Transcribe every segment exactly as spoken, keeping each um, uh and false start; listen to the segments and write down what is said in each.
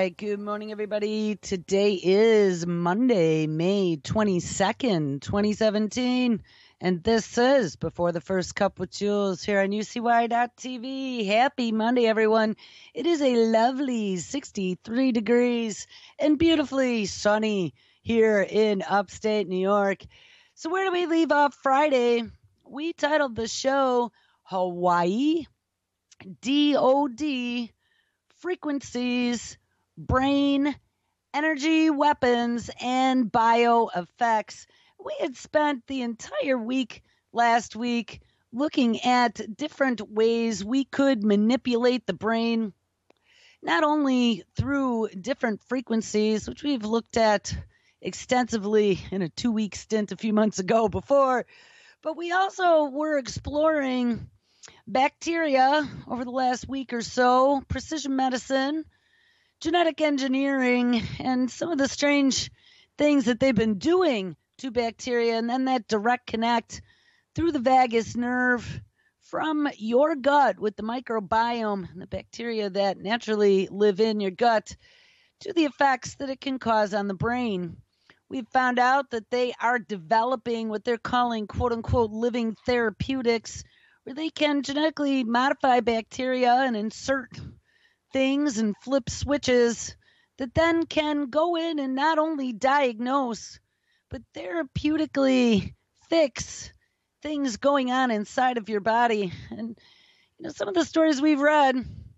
right. Good morning, everybody. Today is Monday, May twenty-second, twenty seventeen. And this is Before the First Cup with Jules here on U C Y dot T V. Happy Monday, everyone. It is a lovely sixty-three degrees and beautifully sunny here in upstate New York. So where do we leave off Friday? We titled the show Hawaii D O D Frequencies, Brain, Energy, Weapons, and Bio Effects. We had spent the entire week last week looking at different ways we could manipulate the brain, not only through different frequencies, which we've looked at extensively in a two-week stint a few months ago before, but we also were exploring bacteria over the last week or so, precision medicine, genetic engineering, and some of the strange things that they've been doing to bacteria, and then that direct connect through the vagus nerve from your gut with the microbiome and the bacteria that naturally live in your gut to the effects that it can cause on the brain. We've found out that they are developing what they're calling quote-unquote living therapeutics, where they can genetically modify bacteria and insert things and flip switches that then can go in and not only diagnose, but therapeutically fix things going on inside of your body. And, you know, some of the stories we've read,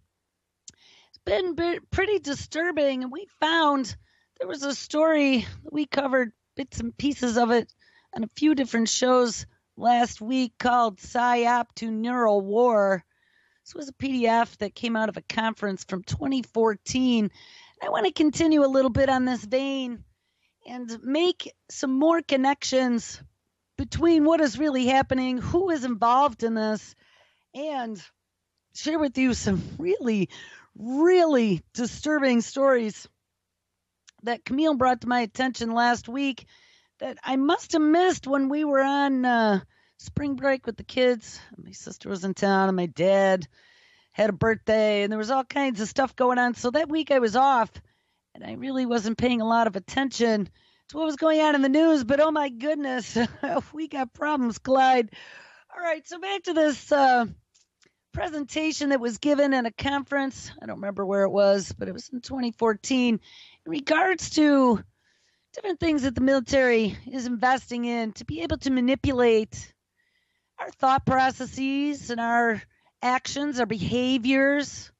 it's been pretty disturbing. And we found there was a story, we covered bits and pieces of it on a few different shows last week called PSYOP to Neural War. This was a P D F that came out of a conference from twenty fourteen. And I want to continue a little bit on this vein and make some more connections between what is really happening, who is involved in this, and share with you some really, really disturbing stories that Camille brought to my attention last week that I must have missed when we were on uh, spring break with the kids. My sister was in town and my dad had a birthday and there was all kinds of stuff going on. So that week I was off and I really wasn't paying a lot of attention to what was going on in the news. But oh my goodness, we got problems, Clyde. All right, so back to this uh, presentation that was given at a conference. I don't remember where it was, but it was in twenty fourteen in regards to different things that the military is investing in to be able to manipulate our thought processes and our actions, our behaviors,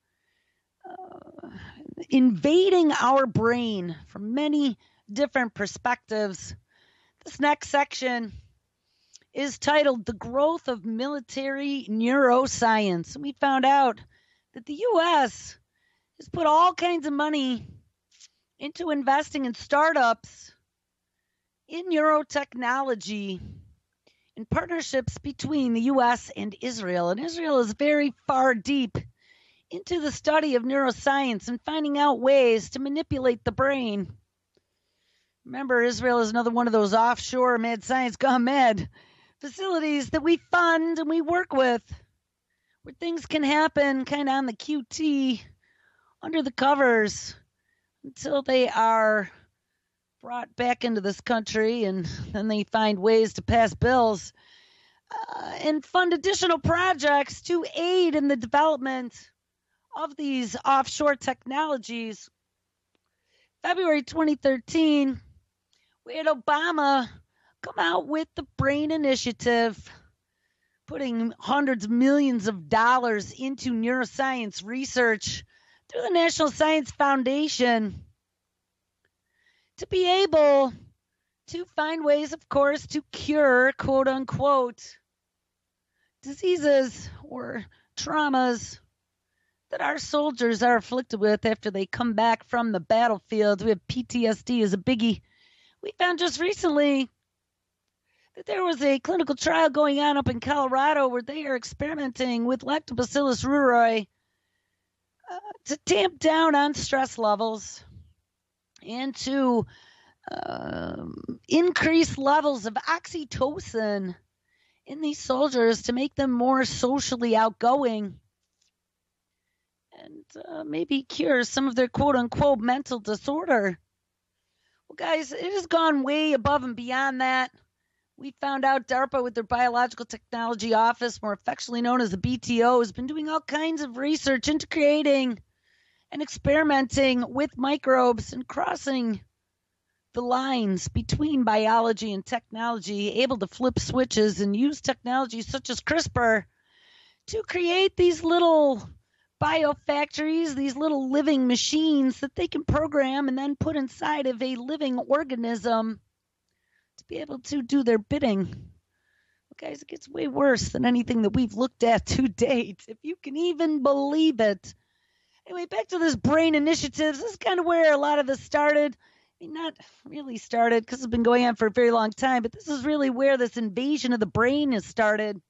uh, invading our brain from many different perspectives. This next section is titled The Growth of Military Neuroscience. And we found out that the U S has put all kinds of money into investing in startups in neurotechnology in partnerships between the U S and Israel. And Israel is very far deep into the study of neuroscience and finding out ways to manipulate the brain. Remember, Israel is another one of those offshore mad science gone mad facilities that we fund and we work with, where things can happen kind of on the Q T, under the covers, until they are brought back into this country and then they find ways to pass bills uh, and fund additional projects to aid in the development of these offshore technologies. February twenty thirteen, we had Obama come out with the BRAIN Initiative, putting hundreds of millions of dollars into neuroscience research through the National Science Foundation to be able to find ways, of course, to cure, quote unquote, diseases or traumas that our soldiers are afflicted with after they come back from the battlefield. We have P T S D as a biggie. We found just recently that there was a clinical trial going on up in Colorado where they are experimenting with Lactobacillus rudori uh, to tamp down on stress levels and to um, increase levels of oxytocin in these soldiers to make them more socially outgoing. and uh, maybe cure some of their quote-unquote mental disorder. Well, guys, it has gone way above and beyond that. We found out DARPA, with their Biological Technology Office, more affectionately known as the B T O, has been doing all kinds of research into creating and experimenting with microbes and crossing the lines between biology and technology, able to flip switches and use technology such as CRISPR to create these little biofactories, these little living machines that they can program and then put inside of a living organism to be able to do their bidding. Well, guys, it gets way worse than anything that we've looked at to date, if you can even believe it. Anyway, back to this brain initiatives. This is kind of where a lot of this started. I mean, not really started because it's been going on for a very long time, but this is really where this invasion of the brain has started.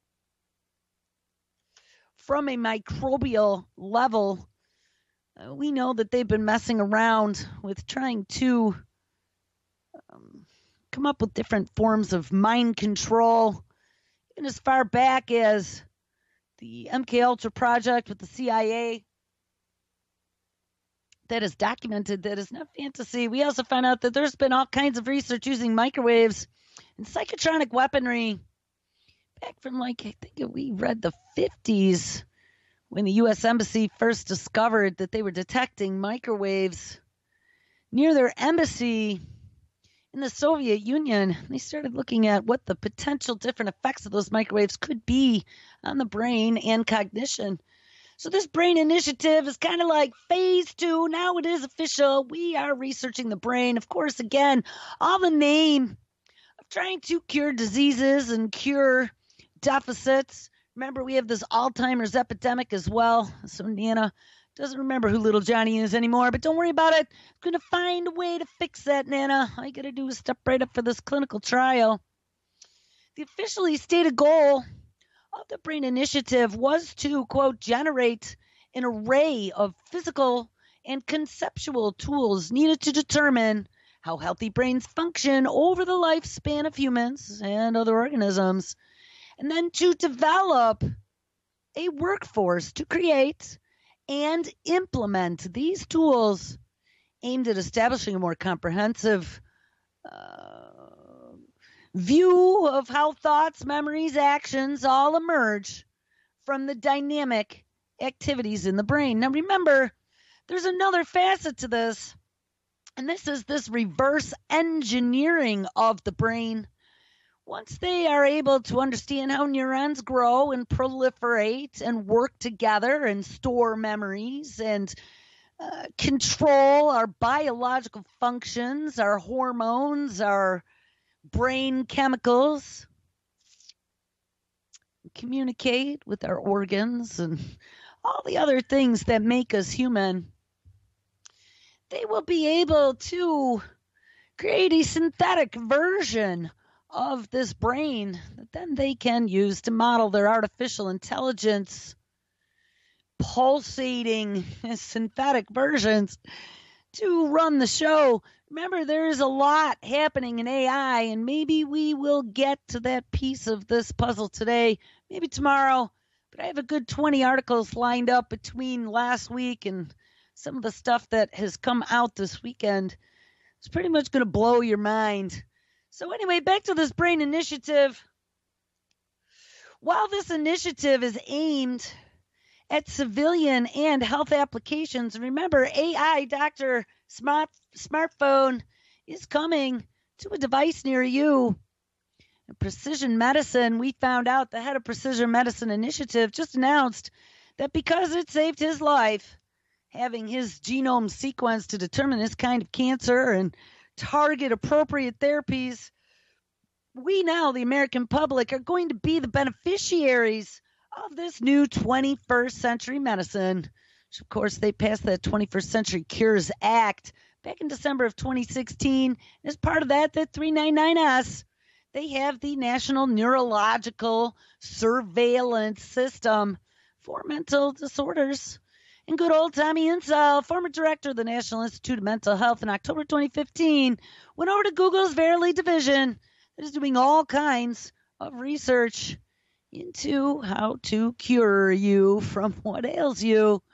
From a microbial level, uh, we know that they've been messing around with trying to um, come up with different forms of mind control, even as far back as the M K Ultra project with the C I A. That is documented. That is not fantasy. We also found out that there's been all kinds of research using microwaves and psychotronic weaponry back from, like, I think we read the fifties when the U S Embassy first discovered that they were detecting microwaves near their embassy in the Soviet Union. They started looking at what the potential different effects of those microwaves could be on the brain and cognition. So this brain initiative is kind of like phase two. Now it is official. We are researching the brain. Of course, again, all the name of trying to cure diseases and cure deficits. Remember, we have this Alzheimer's epidemic as well. So Nana doesn't remember who little Johnny is anymore, but don't worry about it. I'm going to find a way to fix that, Nana. All you got to do is step right up for this clinical trial. The officially stated goal of the Brain Initiative was to, quote, generate an array of physical and conceptual tools needed to determine how healthy brains function over the lifespan of humans and other organisms, and then to develop a workforce to create and implement these tools aimed at establishing a more comprehensive uh, view of how thoughts, memories, actions all emerge from the dynamic activities in the brain. Now remember, there's another facet to this, and this is this reverse engineering of the brain. Once they are able to understand how neurons grow and proliferate and work together and store memories and uh, control our biological functions, our hormones, our brain chemicals, communicate with our organs and all the other things that make us human, they will be able to create a synthetic version of this brain that then they can use to model their artificial intelligence, pulsating synthetic versions to run the show. Remember, there is a lot happening in A I, and maybe we will get to that piece of this puzzle today, maybe tomorrow. But I have a good twenty articles lined up between last week and some of the stuff that has come out this weekend. It's pretty much going to blow your mind. So anyway, back to this Brain Initiative. While this initiative is aimed at civilian and health applications, remember, A I doctor smart smartphone is coming to a device near you. In precision medicine, we found out the head of Precision Medicine Initiative just announced that because it saved his life, having his genome sequenced to determine this kind of cancer and target appropriate therapies, we now, the American public, are going to be the beneficiaries of this new twenty-first century medicine. Of course, they passed the twenty-first Century Cures Act back in December of twenty sixteen. As part of that, the three ninety-nine S, they have the National Neurological Surveillance System for mental disorders. And good old Tommy Insel, former director of the National Institute of Mental Health, in October twenty fifteen, went over to Google's Verily division that is doing all kinds of research into how to cure you from what ails you.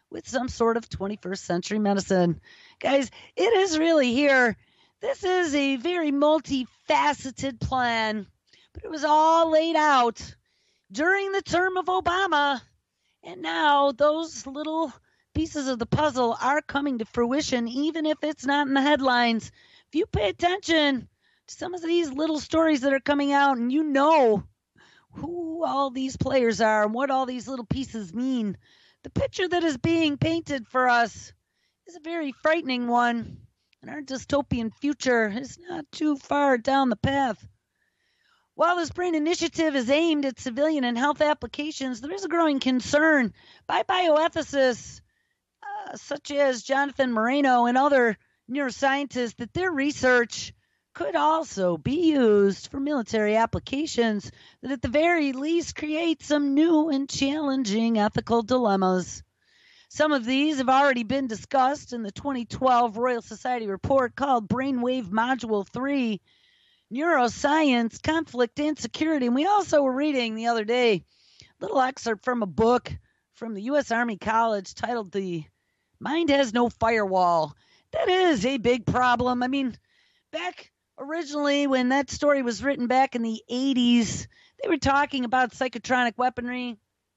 with some sort of twenty-first century medicine. Guys, it is really here. This is a very multifaceted plan, but it was all laid out during the term of Obama. And now those little pieces of the puzzle are coming to fruition, even if it's not in the headlines. If you pay attention to some of these little stories that are coming out and you know who all these players are and what all these little pieces mean, the picture that is being painted for us is a very frightening one. And our dystopian future is not too far down the path. While this BRAIN initiative is aimed at civilian and health applications, there is a growing concern by bioethicists uh, such as Jonathan Moreno and other neuroscientists that their research could also be used for military applications that at the very least create some new and challenging ethical dilemmas. Some of these have already been discussed in the twenty twelve Royal Society report called Brainwave Module three, Neuroscience, Conflict, and Security. And we also were reading the other day a little excerpt from a book from the U S Army College titled The Mind Has No Firewall. That is a big problem. I mean, back originally when that story was written back in the eighties, they were talking about psychotronic weaponry,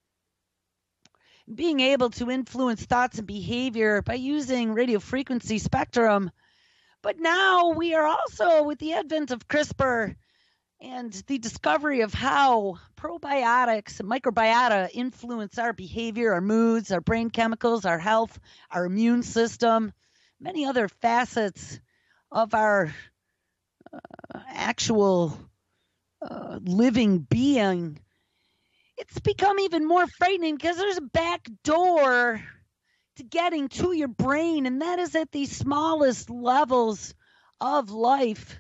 being able to influence thoughts and behavior by using radio frequency spectrum. But now we are also, with the advent of CRISPR and the discovery of how probiotics and microbiota influence our behavior, our moods, our brain chemicals, our health, our immune system, many other facets of our uh, actual uh, living being, it's become even more frightening because there's a back door to getting to your brain, and that is at the smallest levels of life.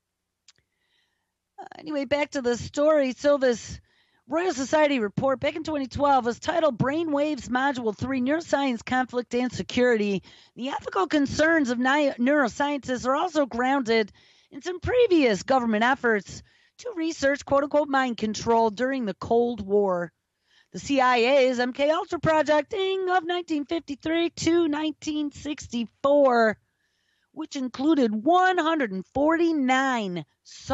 Uh, anyway, back to the story. So this Royal Society report back in twenty twelve was titled Brainwaves Module three, Neuroscience, Conflict, and Security. The ethical concerns of ni- neuroscientists are also grounded in some previous government efforts to research quote-unquote mind control during the Cold War. The C I A's M K Ultra projecting of nineteen fifty-three to nineteen sixty-four, which included one hundred forty-nine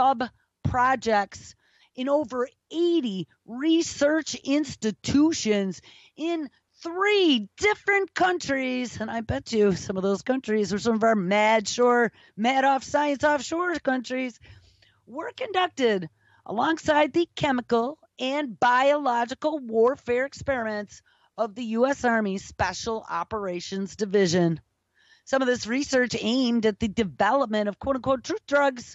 sub-projects in over eighty research institutions in three different countries. And I bet you some of those countries are some of our mad shore, mad off science offshore countries, were conducted alongside the chemical and biological warfare experiments of the U S Army Special Operations Division. Some of this research aimed at the development of quote-unquote truth drugs,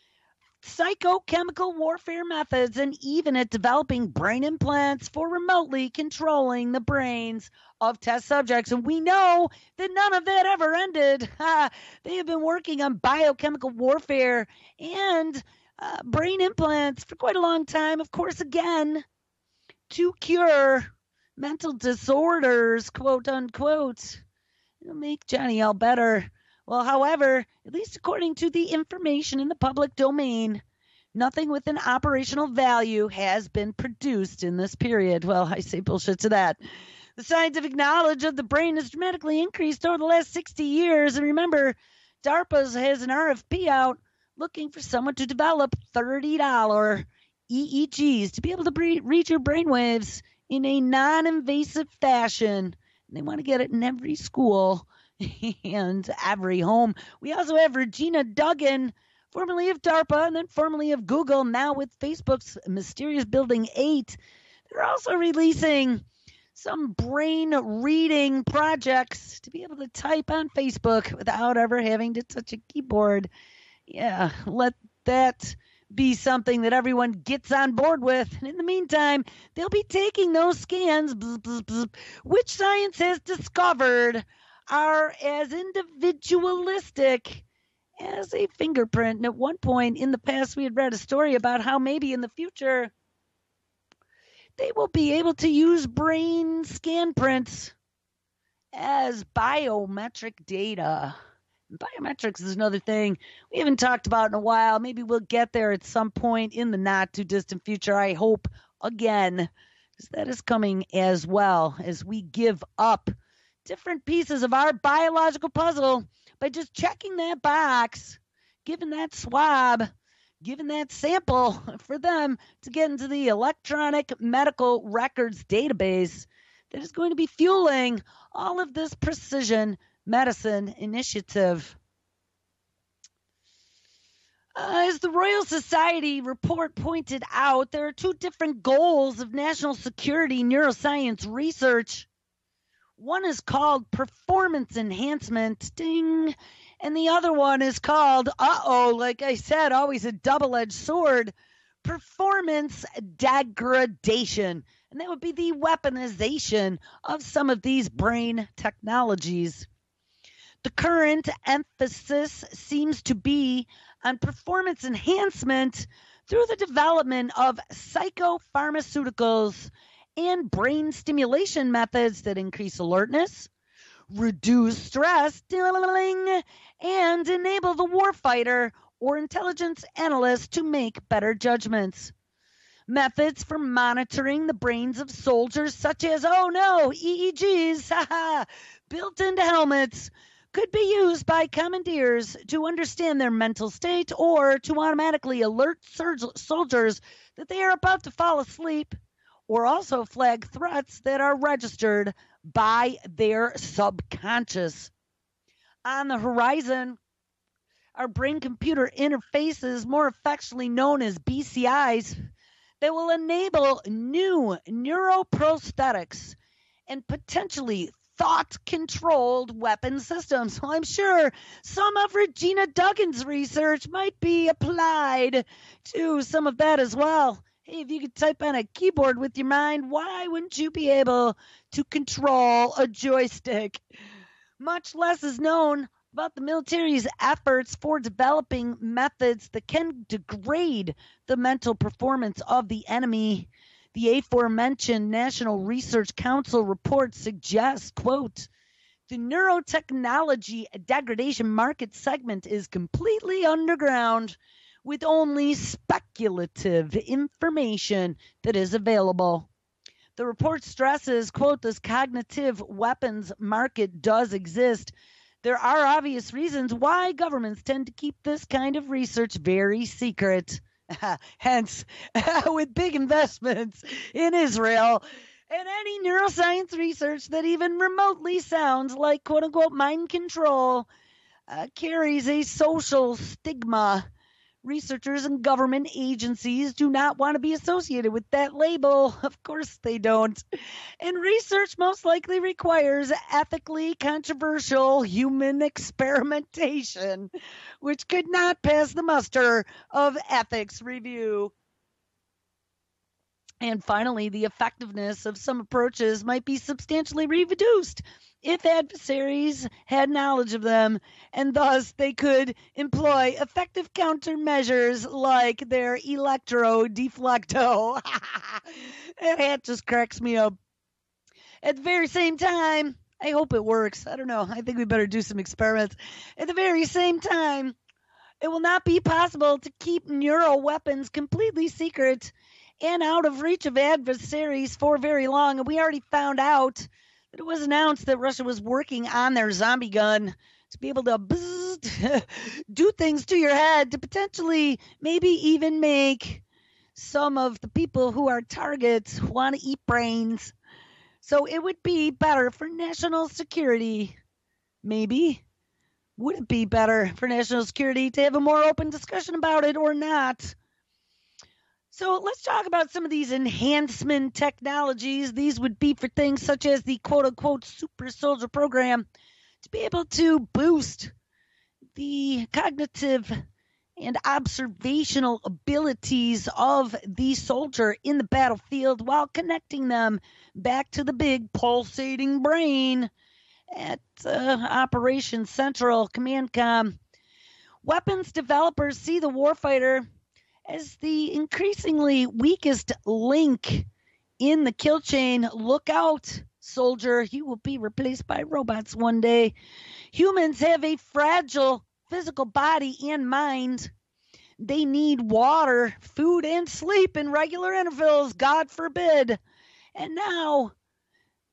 psychochemical warfare methods, and even at developing brain implants for remotely controlling the brains of test subjects. And we know that none of that ever ended. They have been working on biochemical warfare and uh, brain implants for quite a long time, of course, again, to cure mental disorders, quote unquote. It'll make Johnny L better. Well, however, at least according to the information in the public domain, nothing with an operational value has been produced in this period. Well, I say bullshit to that. The scientific knowledge of the brain has dramatically increased over the last sixty years. And remember, DARPA has an R F P out looking for someone to develop thirty dollars E E Gs to be able to bre- read your brainwaves in a non-invasive fashion. And they want to get it in every school and every home. We also have Regina Duggan, formerly of DARPA and then formerly of Google, now with Facebook's Mysterious Building eight. They're also releasing some brain reading projects to be able to type on Facebook without ever having to touch a keyboard. Yeah, let that be something that everyone gets on board with. And in the meantime, they'll be taking those scans, bzz, bzz, bzz, which science has discovered are as individualistic as a fingerprint. And at one point in the past, we had read a story about how maybe in the future they will be able to use brain scan prints as biometric data. Biometrics is another thing we haven't talked about in a while. Maybe we'll get there at some point in the not too distant future. I hope again, because that is coming as well as we give up different pieces of our biological puzzle by just checking that box, giving that swab, giving that sample for them to get into the electronic medical records database that is going to be fueling all of this precision medicine initiative. Uh, as the Royal Society report pointed out, there are two different goals of national security neuroscience research. One is called performance enhancement, ding, and the other one is called, uh-oh, like I said, always a double-edged sword, performance degradation. And that would be the weaponization of some of these brain technologies. The current emphasis seems to be on performance enhancement through the development of psychopharmaceuticals and brain stimulation methods that increase alertness, reduce stress, and enable the warfighter or intelligence analyst to make better judgments. Methods for monitoring the brains of soldiers such as, oh no, E E Gs, haha, built into helmets, could be used by commandeers to understand their mental state or to automatically alert soldiers that they are about to fall asleep, or also flag threats that are registered by their subconscious. On the horizon are brain-computer interfaces, more affectionately known as B C Is, that will enable new neuroprosthetics and potentially thought-controlled weapon systems. Well, I'm sure some of Regina Duggan's research might be applied to some of that as well. Hey, if you could type on a keyboard with your mind, why wouldn't you be able to control a joystick? Much less is known about the military's efforts for developing methods that can degrade the mental performance of the enemy. The aforementioned National Research Council report suggests, quote, the neurotechnology degradation market segment is completely underground with only speculative information that is available. The report stresses, quote, this cognitive weapons market does exist. There are obvious reasons why governments tend to keep this kind of research very secret. Hence, with big investments in Israel and any neuroscience research that even remotely sounds like quote-unquote mind control uh, carries a social stigma. Researchers and government agencies do not want to be associated with that label. Of course they don't. And research most likely requires ethically controversial human experimentation, which could not pass the muster of ethics review. And finally, the effectiveness of some approaches might be substantially reduced if adversaries had knowledge of them, and thus they could employ effective countermeasures like their electro-deflecto. That just cracks me up. At the very same time, I hope it works. I don't know. I think we better do some experiments. At the very same time, it will not be possible to keep neural weapons completely secret and out of reach of adversaries for very long. And we already found out that it was announced that Russia was working on their zombie gun to be able to bzzz, do things to your head to potentially maybe even make some of the people who are targets want to eat brains. So it would be better for national security, maybe. Would it be better for national security to have a more open discussion about it or not? So let's talk about some of these enhancement technologies. These would be for things such as the quote-unquote super soldier program to be able to boost the cognitive and observational abilities of the soldier in the battlefield while connecting them back to the big pulsating brain at uh, Operation Central Command Com. Weapons developers see the warfighter as the increasingly weakest link in the kill chain. Look out, soldier, you will be replaced by robots one day. Humans have a fragile physical body and mind. They need water, food, and sleep in regular intervals, God forbid. And now,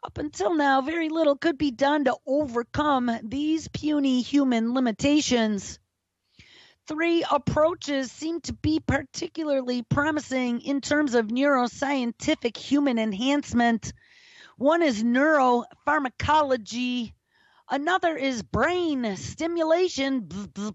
Up until now, very little could be done to overcome these puny human limitations. Three approaches seem to be particularly promising in terms of neuroscientific human enhancement. One is neuropharmacology. Another is brain stimulation.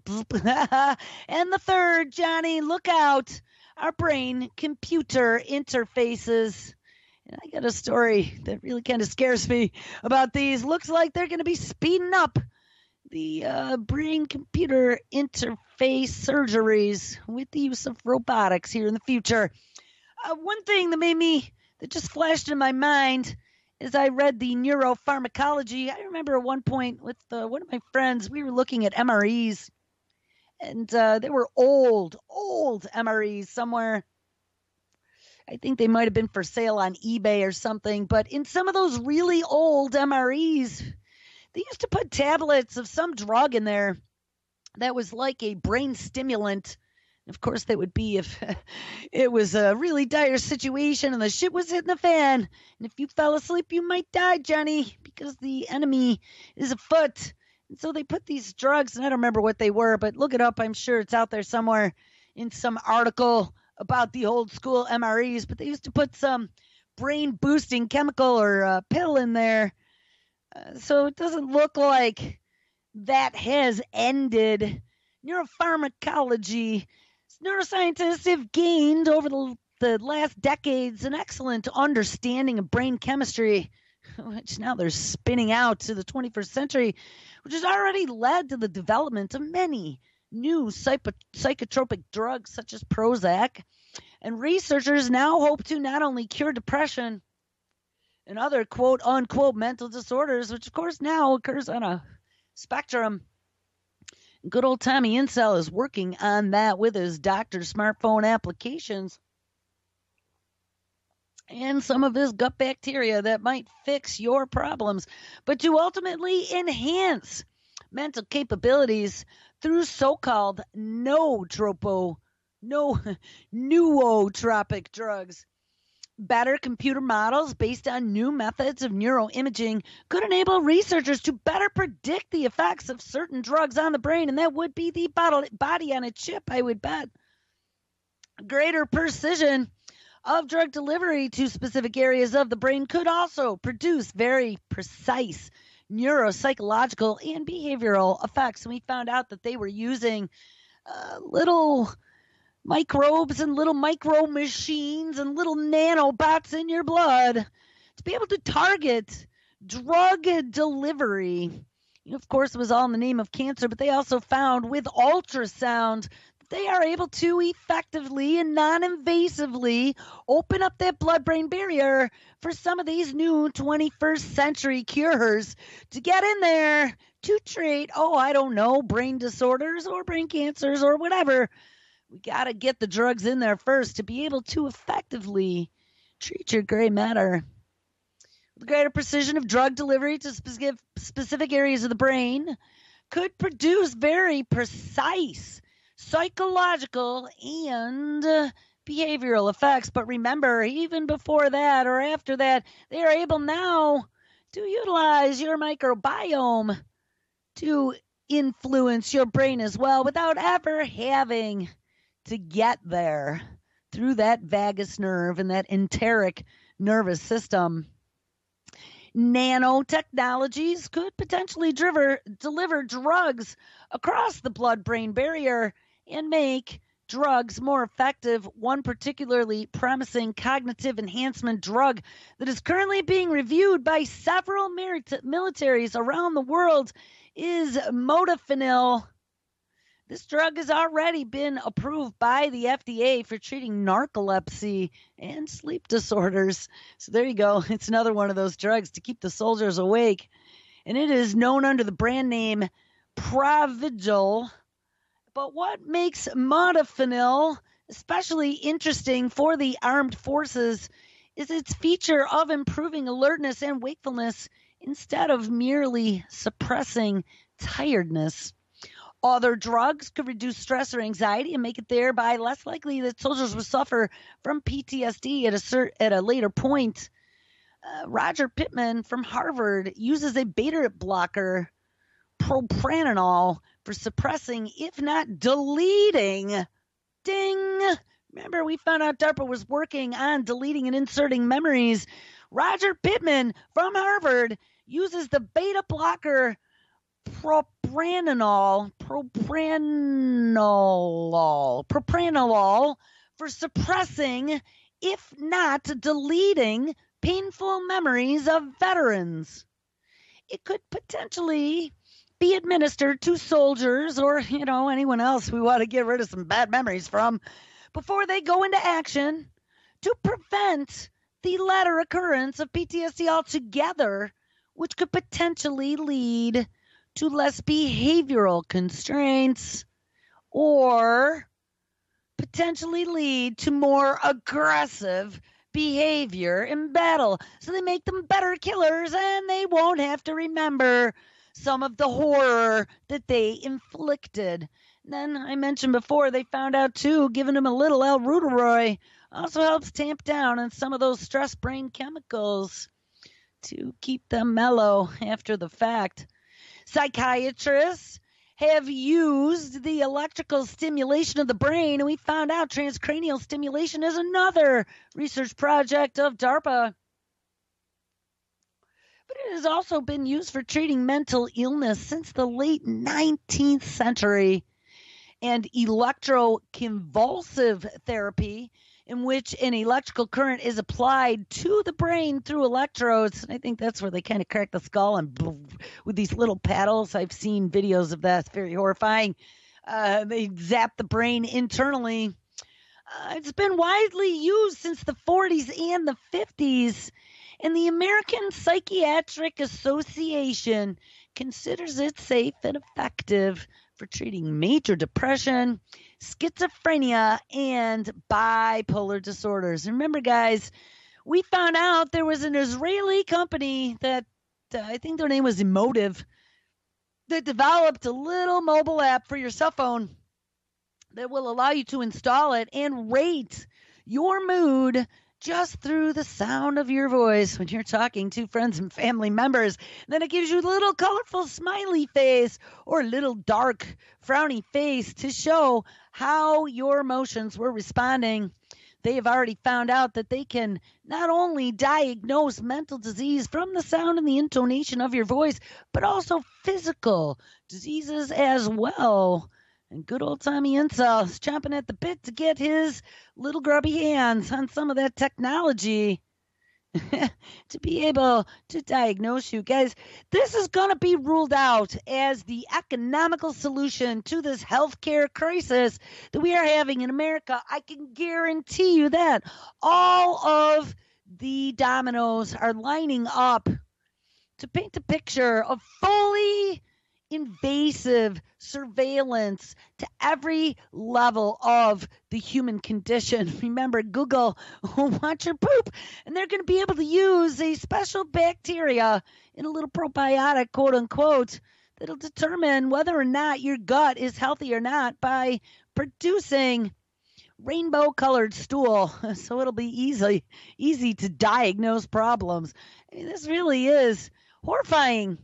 And the third, Johnny, look out, our brain-computer interfaces. And I got a story that really kind of scares me about these. Looks like they're going to be speeding up the uh, brain-computer interface surgeries with the use of robotics here in the future. Uh, one thing that made me, that just flashed in my mind as I read the neuropharmacology, I remember at one point with uh, one of my friends, we were looking at M R Es, and uh, they were old, old M R Es somewhere. I think they might have been for sale on eBay or something, but in some of those really old M R Es, they used to put tablets of some drug in there that was like a brain stimulant. Of course, that would be if it was a really dire situation and the shit was hitting the fan. And if you fell asleep, you might die, Johnny, because the enemy is afoot. And so they put these drugs, and I don't remember what they were, but look it up. I'm sure it's out there somewhere in some article about the old school M R Es. But they used to put some brain-boosting chemical or uh, pill in there. Uh, so it doesn't look like that has ended. Neuropharmacology. Neuroscientists have gained over the, the last decades an excellent understanding of brain chemistry, which now they're spinning out to the twenty-first century, which has already led to the development of many new psycho- psychotropic drugs such as Prozac. And researchers now hope to not only cure depression and other quote-unquote mental disorders, which of course now occurs on a spectrum. Good old Tommy Incel is working on that with his doctor smartphone applications and some of his gut bacteria that might fix your problems, but to ultimately enhance mental capabilities through so-called nootropo, no, nootropic drugs. Better computer models based on new methods of neuroimaging could enable researchers to better predict the effects of certain drugs on the brain, and that would be the body on a chip, I would bet. Greater precision of drug delivery to specific areas of the brain could also produce very precise neuropsychological and behavioral effects. And we found out that they were using uh, little microbes and little micro machines and little nanobots in your blood to be able to target drug delivery. You know, of course, it was all in the name of cancer, but they also found with ultrasound that they are able to effectively and non-invasively open up that blood-brain barrier for some of these new twenty-first century cures to get in there to treat, oh, I don't know, brain disorders or brain cancers or whatever. We got to get the drugs in there first to be able to effectively treat your gray matter. With greater precision of drug delivery to specific, specific areas of the brain could produce very precise psychological and uh, behavioral effects. But remember, even before that or after that, they are able now to utilize your microbiome to influence your brain as well without ever having to get there through that vagus nerve and that enteric nervous system. Nanotechnologies could potentially deliver, deliver drugs across the blood-brain barrier and make drugs more effective. One particularly promising cognitive enhancement drug that is currently being reviewed by several militaries around the world is modafinil. This drug has already been approved by the F D A for treating narcolepsy and sleep disorders. So there you go. It's another one of those drugs to keep the soldiers awake. And it is known under the brand name Provigil. But what makes modafinil especially interesting for the armed forces is its feature of improving alertness and wakefulness instead of merely suppressing tiredness. Other drugs could reduce stress or anxiety and make it thereby less likely that soldiers will suffer from P T S D at a cert- at a later point. Uh, Roger Pittman from Harvard uses a beta blocker, propranolol, for suppressing, if not deleting, ding. Remember, we found out DARPA was working on deleting and inserting memories. Roger Pittman from Harvard uses the beta blocker propranolol, propranolol, propranolol for suppressing, if not deleting, painful memories of veterans. It could potentially be administered to soldiers or, you know, anyone else we want to get rid of some bad memories from before they go into action to prevent the latter occurrence of P T S D altogether, which could potentially lead to less behavioral constraints or potentially lead to more aggressive behavior in battle. So they make them better killers and they won't have to remember some of the horror that they inflicted. And then I mentioned before, they found out too, giving them a little L-Reuteri also helps tamp down on some of those stress brain chemicals to keep them mellow after the fact. Psychiatrists have used the electrical stimulation of the brain, and we found out transcranial stimulation is another research project of DARPA. But it has also been used for treating mental illness since the late nineteenth century. And electroconvulsive therapy, in which an electrical current is applied to the brain through electrodes. I think that's where they kind of crack the skull and boom, with these little paddles. I've seen videos of that. It's very horrifying. Uh, they zap the brain internally. Uh, it's been widely used since the forties and the fifties, and the American Psychiatric Association considers it safe and effective for treating major depression, schizophrenia, and bipolar disorders. Remember, guys, we found out there was an Israeli company that uh, I think their name was Emotive that developed a little mobile app for your cell phone that will allow you to install it and rate your mood just through the sound of your voice when you're talking to friends and family members. And then it gives you a little colorful smiley face or a little dark frowny face to show how your emotions were responding. They have already found out that they can not only diagnose mental disease from the sound and the intonation of your voice, but also physical diseases as well. And good old Tommy Insel is chomping at the bit to get his little grubby hands on some of that technology to be able to diagnose you. Guys, this is going to be ruled out as the economical solution to this healthcare crisis that we are having in America. I can guarantee you that all of the dominoes are lining up to paint a picture of fully invasive surveillance to every level of the human condition. Remember, Google will watch your poop, and they're going to be able to use a special bacteria in a little probiotic, quote unquote, that'll determine whether or not your gut is healthy or not by producing rainbow colored stool. So it'll be easy, easy to diagnose problems. I mean, this really is horrifying.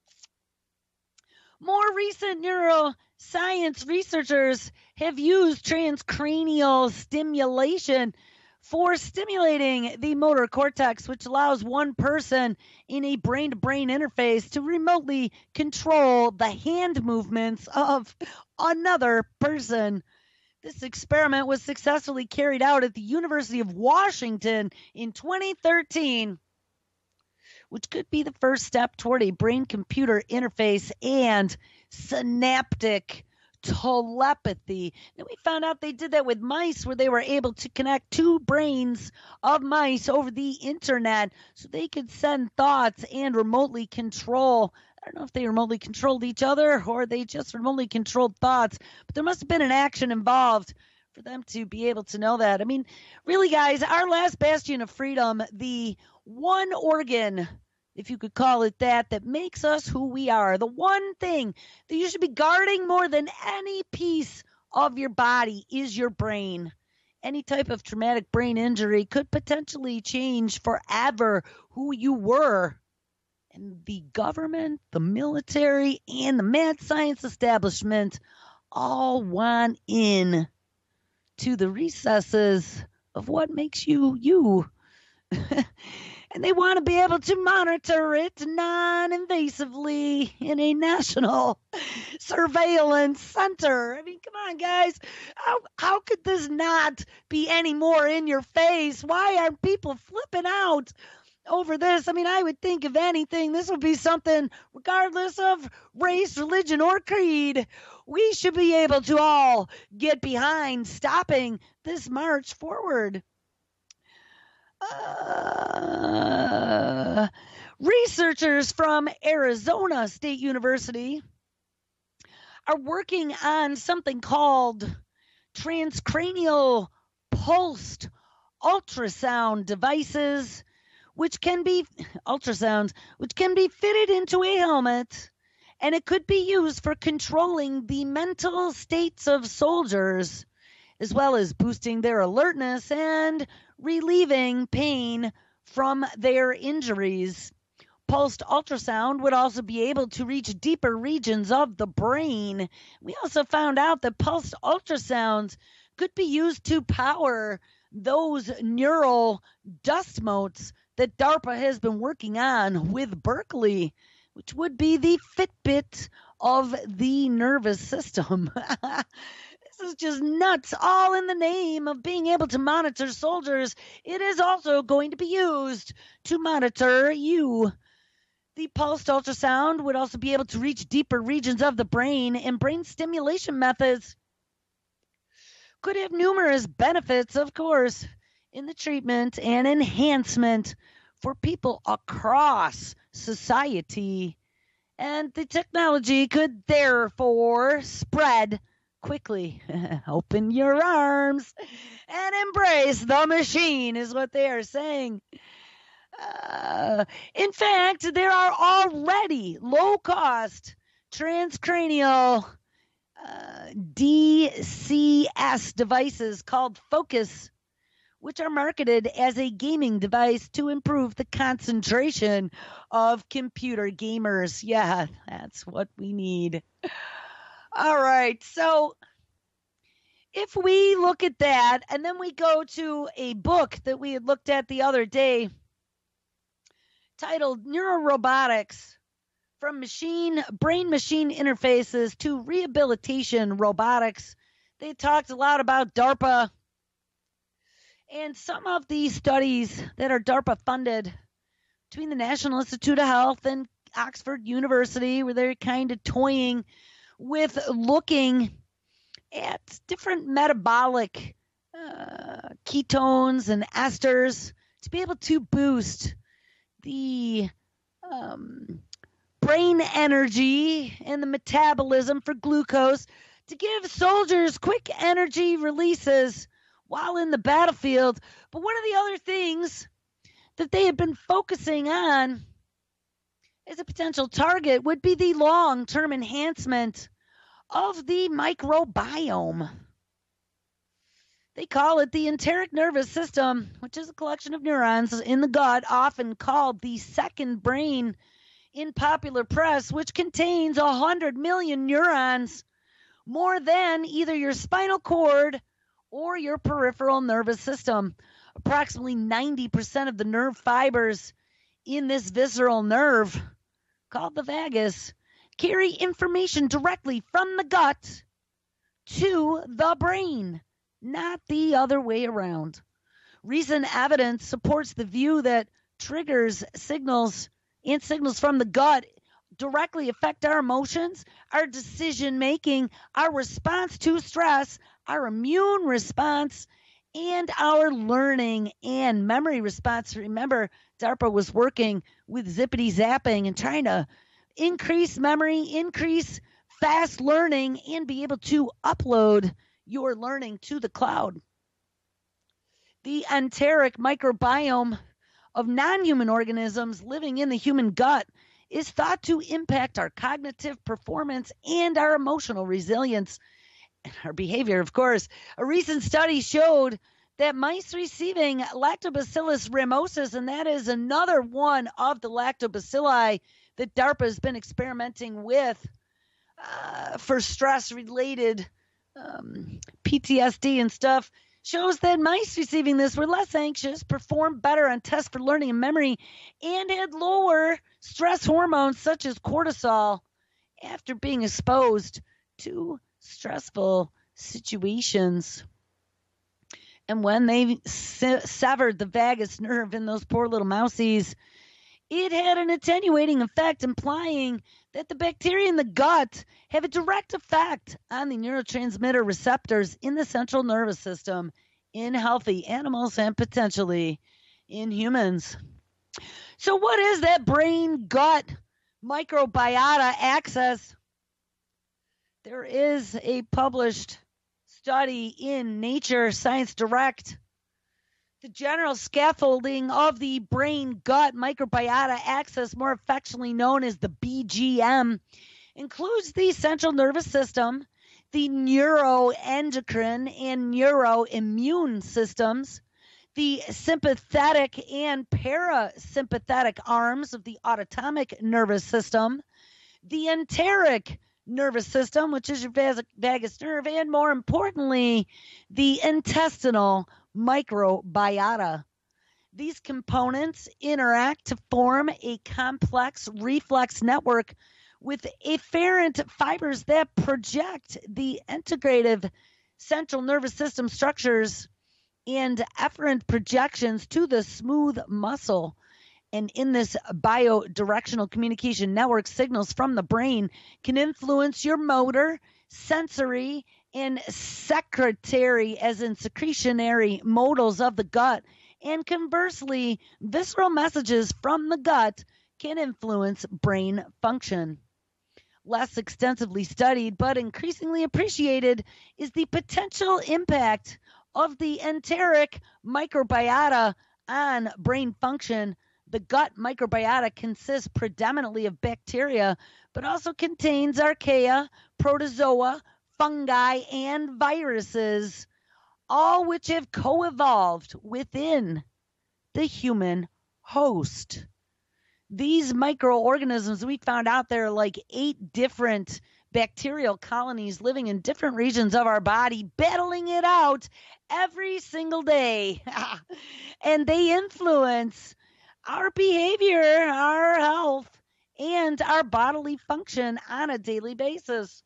More recent neuroscience researchers have used transcranial stimulation for stimulating the motor cortex, which allows one person in a brain-to-brain interface to remotely control the hand movements of another person. This experiment was successfully carried out at the University of Washington in twenty thirteen. Which could be the first step toward a brain-computer interface and synaptic telepathy. Now, we found out they did that with mice, where they were able to connect two brains of mice over the internet so they could send thoughts and remotely control. I don't know if they remotely controlled each other or they just remotely controlled thoughts, but there must have been an action involved for them to be able to know that. I mean, really, guys, our last bastion of freedom, the one organ, if you could call it that, that makes us who we are, the one thing that you should be guarding more than any piece of your body is your brain. any type of traumatic brain injury could potentially change forever who you were. And the government, the military, and the mad science establishment all want in to the recesses of what makes you you. And they want to be able to monitor it non-invasively in a national surveillance center. I mean, come on, guys. How, how could this not be any more in your face? Why aren't people flipping out over this? I mean, I would think, if anything, this would be something, regardless of race, religion, or creed, we should be able to all get behind stopping this march forward. Uh, researchers from Arizona State University are working on something called transcranial pulsed ultrasound devices, which can be ultrasounds, which can be fitted into a helmet, and it could be used for controlling the mental states of soldiers, as well as boosting their alertness and relieving pain from their injuries. Pulsed ultrasound would also be able to reach deeper regions of the brain. We also found out that pulsed ultrasounds could be used to power those neural dust motes that DARPA has been working on with Berkeley, which would be the Fitbit of the nervous system. This is just nuts, all in the name of being able to monitor soldiers. It is also going to be used to monitor you. The pulsed ultrasound would also be able to reach deeper regions of the brain, and brain stimulation methods could have numerous benefits, of course, in the treatment and enhancement for people across society. And the technology could therefore spread quickly. Open your arms and embrace the machine, is what they are saying. Uh, in fact, there are already low-cost transcranial uh, D C S devices called Focus, which are marketed as a gaming device to improve the concentration of computer gamers. Yeah, that's what we need. All right, so if we look at that, and then we go to a book that we had looked at the other day titled Neurorobotics, From Machine Brain-Machine Interfaces to Rehabilitation Robotics. They talked a lot about DARPA and some of the studies that are DARPA funded between the National Institute of Health and Oxford University, where they're kind of toying with looking at different metabolic uh, ketones and esters to be able to boost the um, brain energy and the metabolism for glucose to give soldiers quick energy releases while in the battlefield. But one of the other things that they have been focusing on as a potential target would be the long-term enhancement of the microbiome. They call it the enteric nervous system, which is a collection of neurons in the gut, often called the second brain in popular press, which contains one hundred million neurons, more than either your spinal cord or your peripheral nervous system. Approximately ninety percent of the nerve fibers in this visceral nerve, called the vagus, carry information directly from the gut to the brain, not the other way around. Recent evidence supports the view that triggers signals and signals from the gut directly affect our emotions, our decision making, our response to stress, our immune response, and our learning and memory response. Remember, DARPA was working with zippity zapping and trying to increase memory, increase fast learning, and be able to upload your learning to the cloud. The enteric microbiome of non-human organisms living in the human gut is thought to impact our cognitive performance and our emotional resilience. and our behavior, of course. A recent study showed that mice receiving Lactobacillus rhamnosus, and that is another one of the lactobacilli that DARPA has been experimenting with uh, for stress-related um, P T S D and stuff, shows that mice receiving this were less anxious, performed better on tests for learning and memory, and had lower stress hormones such as cortisol after being exposed to stressful situations. And when they se- severed the vagus nerve in those poor little mousies, it had an attenuating effect, implying that the bacteria in the gut have a direct effect on the neurotransmitter receptors in the central nervous system in healthy animals and potentially in humans. So what is that brain-gut microbiota axis? There is a published study in Nature Science Direct. The general scaffolding of the brain-gut microbiota axis, more affectionately known as the B G M, includes the central nervous system, the neuroendocrine and neuroimmune systems, the sympathetic and parasympathetic arms of the autonomic nervous system, the enteric nervous system, which is your vagus nerve, and more importantly, the intestinal microbiota. These components interact to form a complex reflex network with afferent fibers that project the integrative central nervous system structures and efferent projections to the smooth muscle. And in this biodirectional communication network, signals from the brain can influence your motor, sensory, and secretory, as in secretionary modals of the gut. And conversely, visceral messages from the gut can influence brain function. Less extensively studied but increasingly appreciated is the potential impact of the enteric microbiota on brain function. The gut microbiota consists predominantly of bacteria, but also contains archaea, protozoa, fungi, and viruses, all which have co-evolved within the human host. These microorganisms, we found out there are like eight different bacterial colonies living in different regions of our body, battling it out every single day. And they influence our behavior, our health, and our bodily function on a daily basis.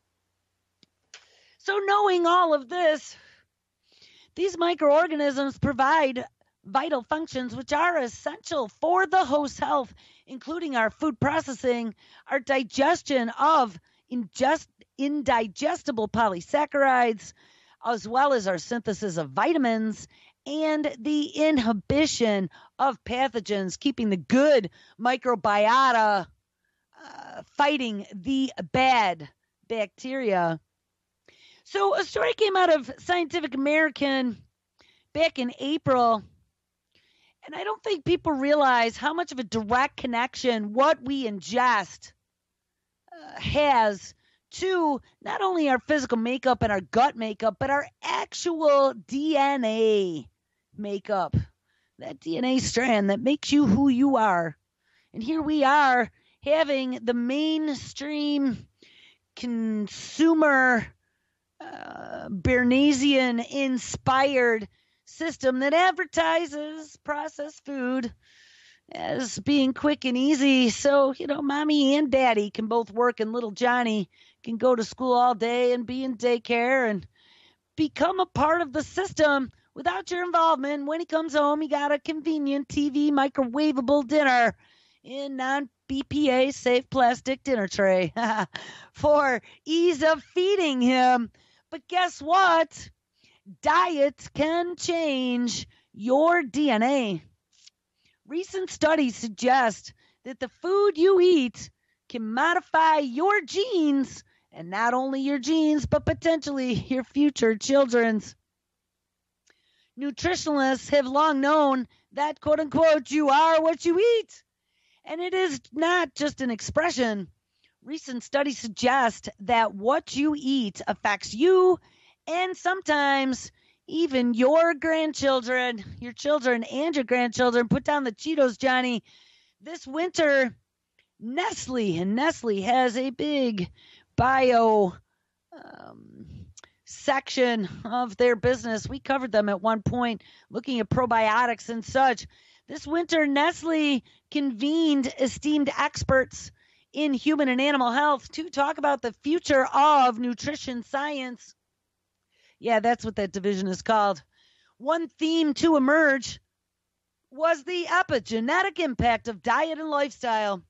So knowing all of this, these microorganisms provide vital functions which are essential for the host's health, including our food processing, our digestion of ingest, indigestible polysaccharides, as well as our synthesis of vitamins, and the inhibition of pathogens, keeping the good microbiota uh, fighting the bad bacteria. So a story came out of Scientific American back in April, and I don't think people realize how much of a direct connection what we ingest uh, has to not only our physical makeup and our gut makeup, but our actual D N A makeup, that D N A strand that makes you who you are. And here we are having the mainstream consumer uh, Bernaysian inspired system that advertises processed food as being quick and easy. So, you know, mommy and daddy can both work, and little Johnny can go to school all day and be in daycare and become a part of the system without your involvement. When he comes home, he got a convenient T V microwavable dinner in non-B P A safe plastic dinner tray for ease of feeding him. But guess what? Diet can change your D N A. Recent studies suggest that the food you eat can modify your genes, and not only your genes, but potentially your future children's. Nutritionalists have long known that, quote unquote, you are what you eat. And it is not just an expression. Recent studies suggest that what you eat affects you and sometimes even your grandchildren, your children and your grandchildren. Put down the Cheetos, Johnny. This winter, Nestle, and Nestle has a big bio um, section of their business. We covered them at one point, looking at probiotics and such. This winter, Nestle convened esteemed experts in human and animal health to talk about the future of nutrition science. Yeah, that's what that division is called. One theme to emerge was the epigenetic impact of diet and lifestyle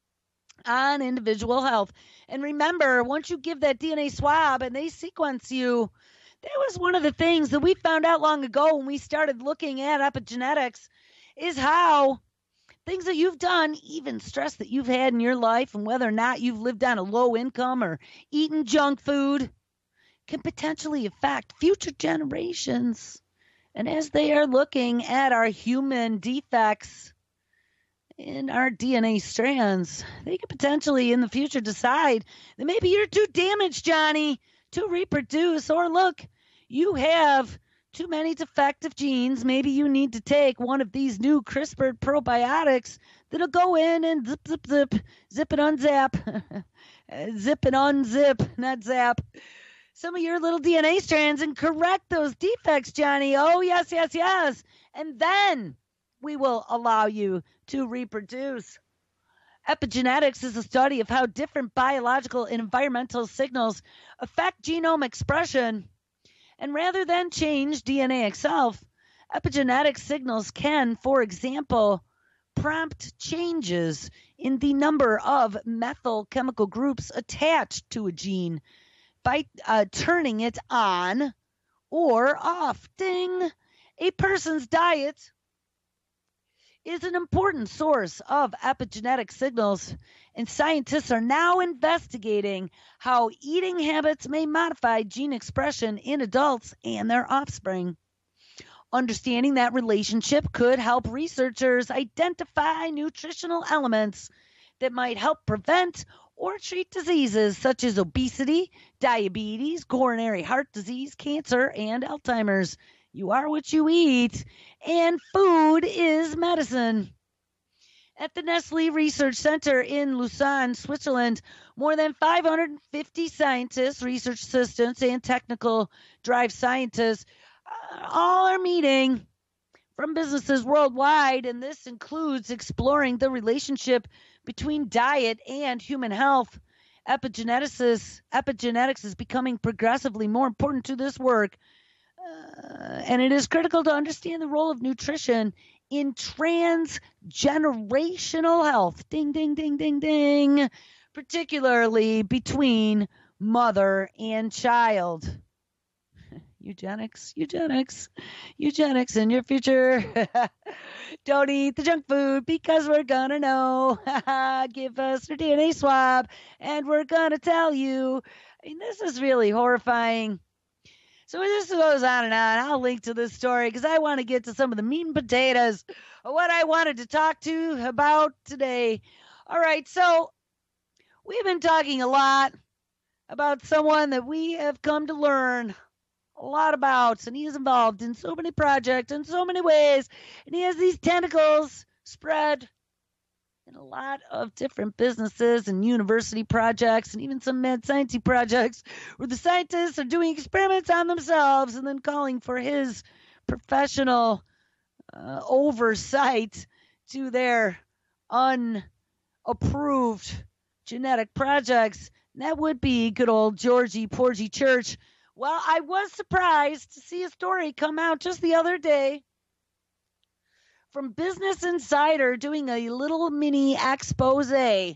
on individual health. And remember, once you give that D N A swab and they sequence you, that was one of the things that we found out long ago when we started looking at epigenetics, is how things that you've done, even stress that you've had in your life, and whether or not you've lived on a low income or eaten junk food, can potentially affect future generations. And as they are looking at our human defects in our D N A strands, they could potentially in the future decide that maybe you're too damaged, Johnny, to reproduce, or look, you have too many defective genes. Maybe you need to take one of these new CRISPR probiotics that'll go in and zip, zip, zip, zip and unzap, zip and unzip, not zap, some of your little D N A strands and correct those defects, Johnny. Oh, yes, yes, yes. And then we will allow you to reproduce. Epigenetics is a study of how different biological and environmental signals affect genome expression. And rather than change D N A itself, epigenetic signals can, for example, prompt changes in the number of methyl chemical groups attached to a gene by uh, turning it on or off. Ding! A person's diet is an important source of epigenetic signals, and scientists are now investigating how eating habits may modify gene expression in adults and their offspring. Understanding that relationship could help researchers identify nutritional elements that might help prevent or treat diseases such as obesity, diabetes, coronary heart disease, cancer, and Alzheimer's. You are what you eat, and food is medicine. At the Nestle Research Center in Lausanne, Switzerland, more than five hundred fifty scientists, research assistants, and technical drive scientists uh, all are meeting from businesses worldwide, and this includes exploring the relationship between diet and human health. Epigenetics, epigenetics is becoming progressively more important to this work. Uh, and it is critical to understand the role of nutrition in transgenerational health. Ding, ding, ding, ding, ding. Particularly between mother and child. Eugenics, eugenics, eugenics in your future. Don't eat the junk food because we're gonna know. Give us your D N A swab and we're gonna tell you. I mean, this is really horrifying. So this goes on and on. I'll link to this story because I want to get to some of the meat and potatoes of what I wanted to talk to you about today. All right, so we've been talking a lot about someone that we have come to learn a lot about, and he is involved in so many projects in so many ways, and he has these tentacles spread in a lot of different businesses and university projects and even some mad sciencey projects where the scientists are doing experiments on themselves and then calling for his professional uh, oversight to their unapproved genetic projects. And that would be good old Georgie Porgy Church. Well, I was surprised to see a story come out just the other day from Business Insider doing a little mini expose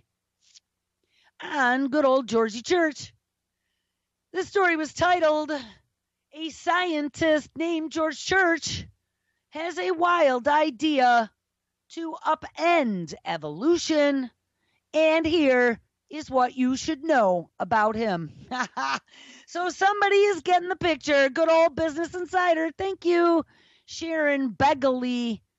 on good old Georgie Church. This story was titled, "A Scientist Named George Church Has a Wild Idea to Upend Evolution, and Here is What You Should Know About Him." So somebody is getting the picture. Good old Business Insider. Thank you, Sharon Begley.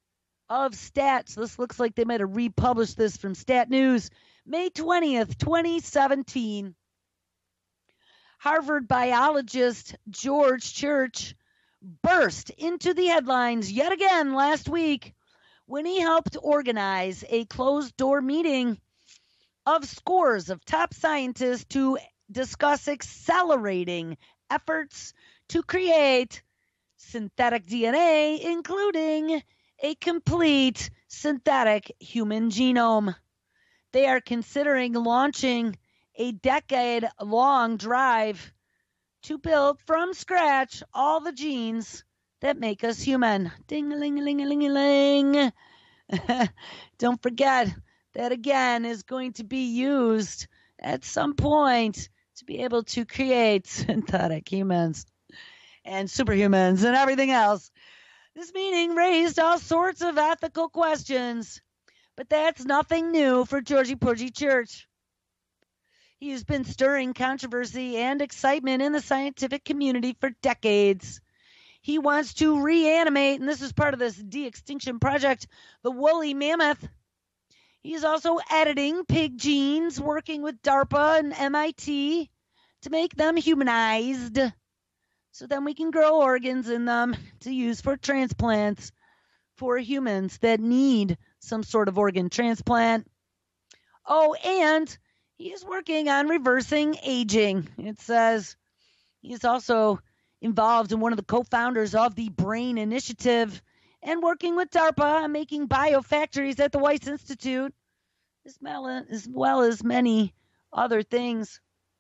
of Stats. This looks like they might have republished this from Stat News, May twentieth, twenty seventeen. Harvard biologist George Church burst into the headlines yet again last week when he helped organize a closed-door meeting of scores of top scientists to discuss accelerating efforts to create synthetic D N A, including a complete synthetic human genome. They are considering launching a decade-long drive to build from scratch all the genes that make us human. Ding-a-ling-a-ling-a-ling-a-ling. Don't forget, that again is going to be used at some point to be able to create synthetic humans and superhumans and everything else. This meeting raised all sorts of ethical questions, but that's nothing new for Georgie Porgy Church. He has been stirring controversy and excitement in the scientific community for decades. He wants to reanimate, and this is part of this de-extinction project, the woolly mammoth. He's also editing pig genes, working with DARPA and M I T to make them humanized, so then we can grow organs in them to use for transplants for humans that need some sort of organ transplant. Oh, and he is working on reversing aging. It says he's also involved in one of the co-founders of the Brain Initiative and working with DARPA on making biofactories at the Weiss Institute, as well as many other things.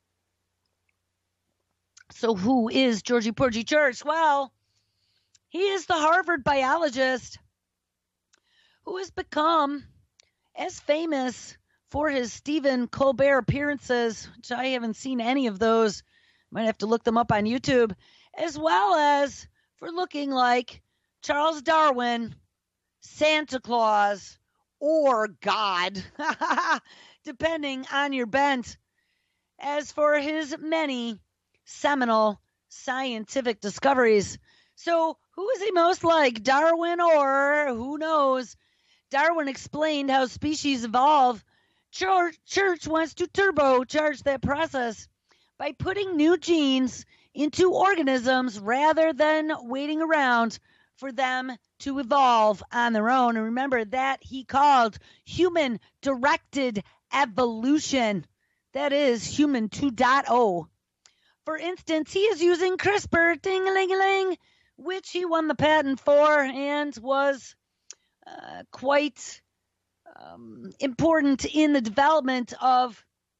So who is Georgie Porgy Church? Well, he is the Harvard biologist who has become as famous for his Stephen Colbert appearances, which I haven't seen any of those. Might have to look them up on YouTube, as well as for looking like Charles Darwin, Santa Claus, or God, depending on your bent. As for his many seminal scientific discoveries. So who is he most like, Darwin or who knows? Darwin explained how species evolve. Church, Church wants to turbocharge that process by putting new genes into organisms rather than waiting around for them to evolve on their own. And remember, that he called human-directed evolution. That is human two point oh. For instance, he is using CRISPR, ding-a-ling-a-ling, which he won the patent for and was uh, quite um, important in the development of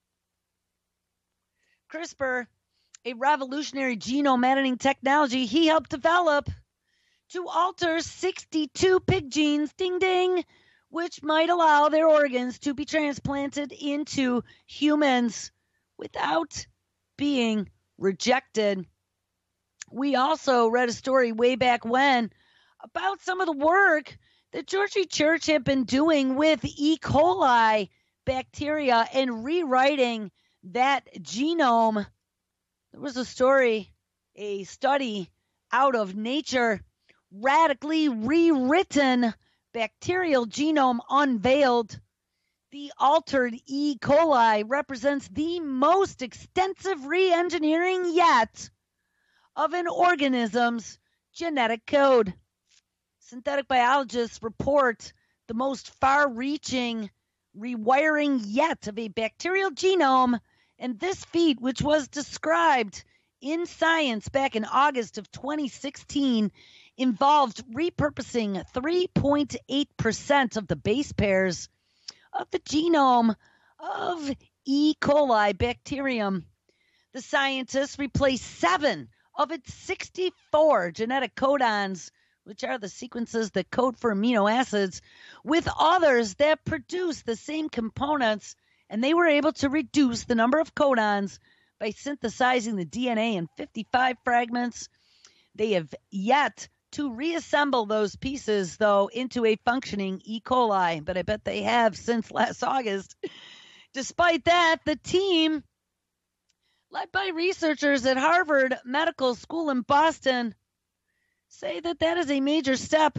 CRISPR, a revolutionary genome editing technology he helped develop to alter sixty-two pig genes, ding ding, which might allow their organs to be transplanted into humans without being rejected. We also read a story way back when about some of the work that Georgie Church had been doing with E. coli bacteria and rewriting that genome. There was a story, a study out of Nature, radically rewritten bacterial genome unveiled. The altered E. coli represents the most extensive re-engineering yet of an organism's genetic code. Synthetic biologists report the most far-reaching rewiring yet of a bacterial genome, and this feat, which was described in Science back in August of twenty sixteen, involved repurposing three point eight percent of the base pairs of the genome of E. coli bacterium. The scientists replaced seven of its sixty-four genetic codons, which are the sequences that code for amino acids, with others that produce the same components, and they were able to reduce the number of codons by synthesizing the D N A in fifty-five fragments. They have yet to reassemble those pieces, though, into a functioning E. coli, but I bet they have since last August. Despite that, the team, led by researchers at Harvard Medical School in Boston, say that that is a major step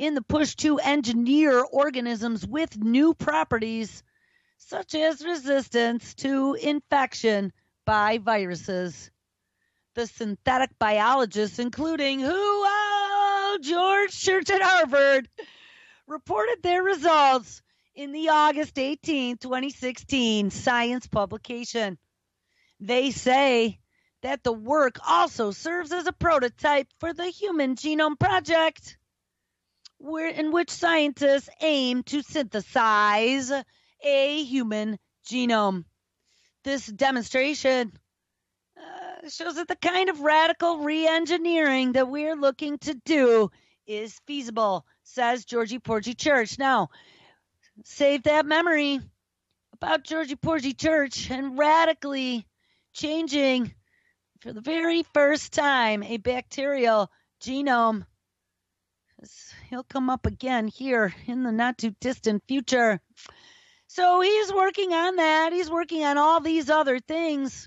in the push to engineer organisms with new properties, such as resistance to infection by viruses. The synthetic biologists, including who? Oh, George Church at Harvard, reported their results in the August eighteenth, twenty sixteen Science publication. They say that the work also serves as a prototype for the Human Genome Project, where, in which scientists aim to synthesize a human genome. This demonstration uh, shows that the kind of radical re-engineering that we're looking to do is feasible, says Georgie Porgy Church. Now, save that memory about Georgie Porgy Church and radically changing, for the very first time, a bacterial genome. He'll come up again here in the not-too-distant future. So he's working on that. He's working on all these other things.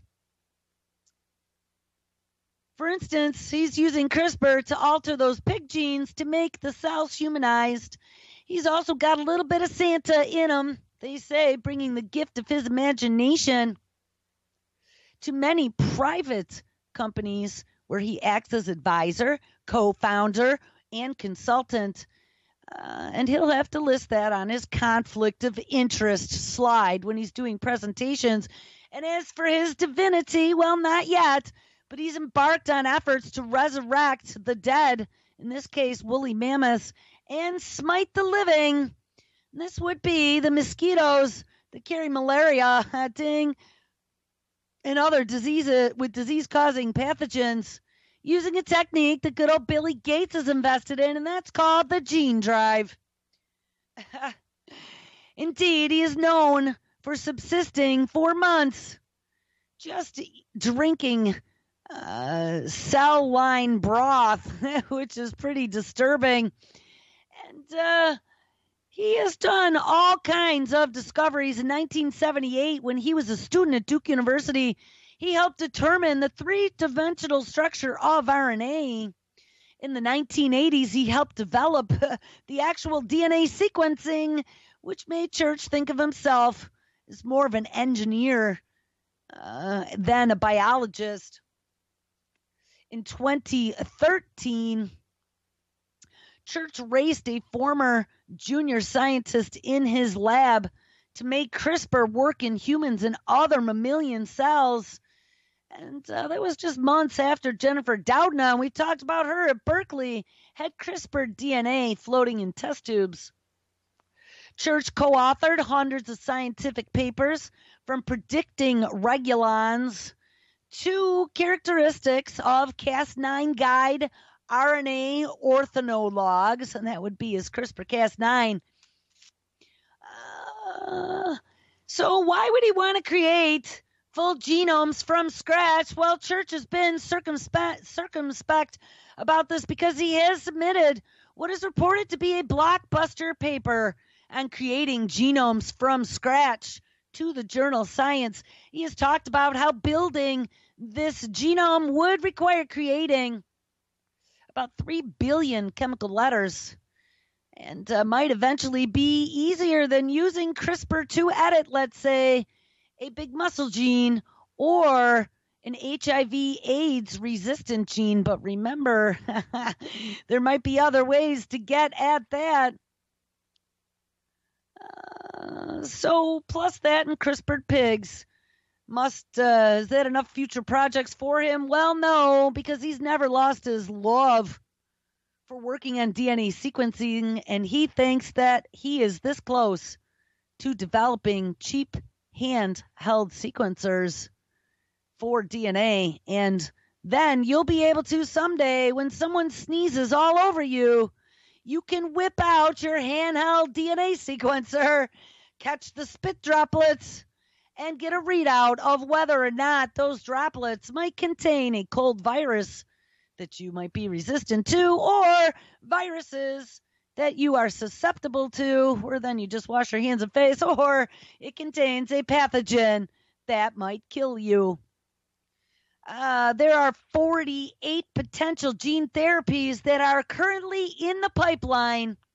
For instance, he's using CRISPR to alter those pig genes to make the cells humanized. He's also got a little bit of Santa in him, they say, bringing the gift of his imagination to many private companies where he acts as advisor, co-founder, and consultant. Uh, and he'll have to list that on his conflict of interest slide when he's doing presentations. And as for his divinity, well, not yet, but he's embarked on efforts to resurrect the dead, in this case, woolly mammoths, and smite the living. This would be the mosquitoes that carry malaria, ding, and other diseases with disease-causing pathogens, using a technique that good old Billy Gates is invested in, and that's called the gene drive. Indeed, he is known for subsisting for months, just drinking uh, cell line broth, which is pretty disturbing. And uh, he has done all kinds of discoveries. In nineteen seventy-eight, when he was a student at Duke University, he helped determine the three-dimensional structure of R N A. In the nineteen eighties, he helped develop the actual D N A sequencing, which made Church think of himself as more of an engineer uh, than a biologist. In twenty thirteen, Church raced a former junior scientist in his lab to make CRISPR work in humans and other mammalian cells. And uh, that was just months after Jennifer Doudna, we talked about her at Berkeley, had CRISPR D N A floating in test tubes. Church co-authored hundreds of scientific papers, from predicting regulons to characteristics of Cas nine guide R N A orthonologs, and that would be his CRISPR Cas nine. Uh, so why would he want to create full genomes from scratch? Well, Church has been circumspect, circumspect about this because he has submitted what is reported to be a blockbuster paper on creating genomes from scratch to the journal Science. He has talked about how building this genome would require creating about three billion chemical letters, and uh, might eventually be easier than using CRISPR to edit, let's say, a big muscle gene or an H I V AIDS resistant gene. But remember, there might be other ways to get at that. Uh, so plus that and CRISPRed pigs. Must, uh, is that enough future projects for him? Well, no, because he's never lost his love for working on D N A sequencing, and he thinks that he is this close to developing cheap handheld sequencers for D N A, and then you'll be able to someday, when someone sneezes all over you, you can whip out your handheld D N A sequencer, catch the spit droplets, and get a readout of whether or not those droplets might contain a cold virus that you might be resistant to, or viruses that you are susceptible to, or then you just wash your hands and face, or it contains a pathogen that might kill you. Uh, there are forty-eight potential gene therapies that are currently in the pipeline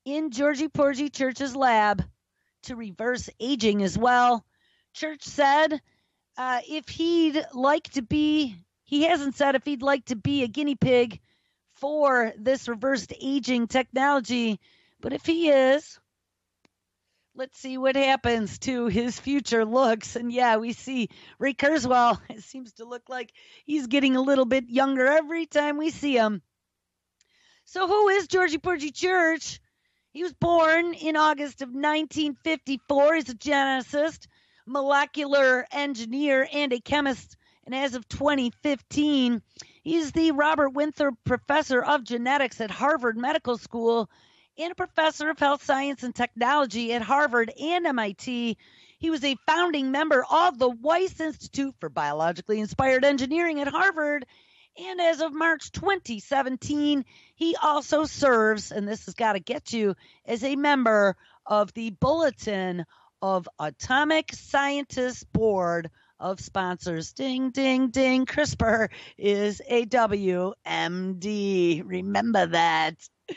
in Georgie Porgy Church's lab to reverse aging as well. Church said uh, if he'd like to be, he hasn't said if he'd like to be a guinea pig for this reversed aging technology, but if he is, let's see what happens to his future looks. And yeah, we see Ray Kurzweil. It seems to look like he's getting a little bit younger every time we see him. So who is Georgie Porgy Church? He was born in August of nineteen fifty-four. He's a geneticist, molecular engineer, and a chemist. And as of twenty fifteen, he's the Robert Winthrop Professor of Genetics at Harvard Medical School and a professor of health science and technology at Harvard and M I T. He was a founding member of the Weiss Institute for Biologically Inspired Engineering at Harvard. And as of March twenty seventeen, he also serves, and this has got to get you, as a member of the Bulletin of Atomic Scientists Board of Sponsors. Ding, ding, ding. CRISPR is a W M D. Remember that.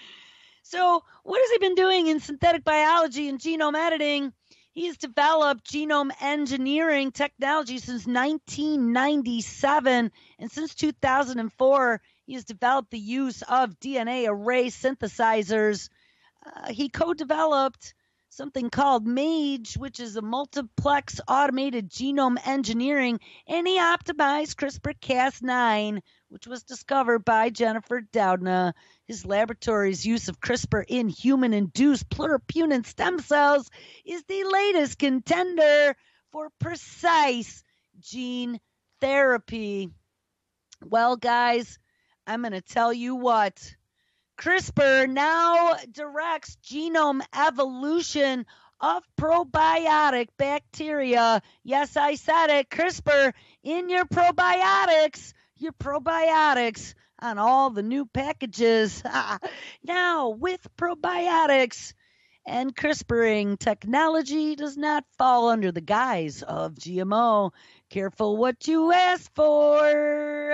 So what has he been doing in synthetic biology and genome editing? He has developed genome engineering technology since nineteen ninety-seven, and since two thousand four, he has developed the use of D N A array synthesizers. Uh, he co-developed something called MAGE, which is a multiplex automated genome engineering, and he optimized CRISPR Cas nine, which was discovered by Jennifer Doudna. His laboratory's use of CRISPR in human-induced pluripotent stem cells is the latest contender for precise gene therapy. Well, guys, I'm going to tell you what. CRISPR now directs genome evolution of probiotic bacteria. Yes, I said it. CRISPR in your probiotics. Your probiotics on all the new packages. Now with probiotics. And CRISPRing technology does not fall under the guise of G M O. Careful what you ask for.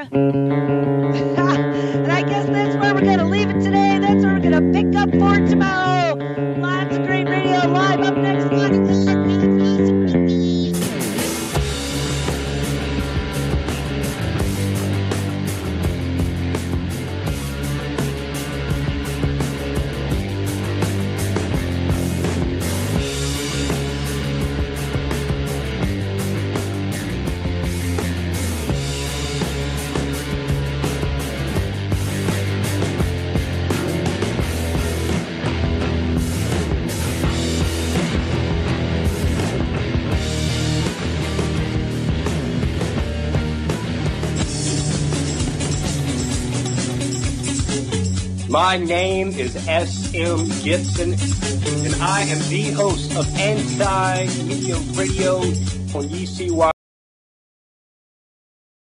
And I guess that's where we're going to leave it today. That's where we're going to pick up for tomorrow. Lots of great radio live up next month. My name is S M Gibson, and I am the host of Anti-Media Radio on U C Y.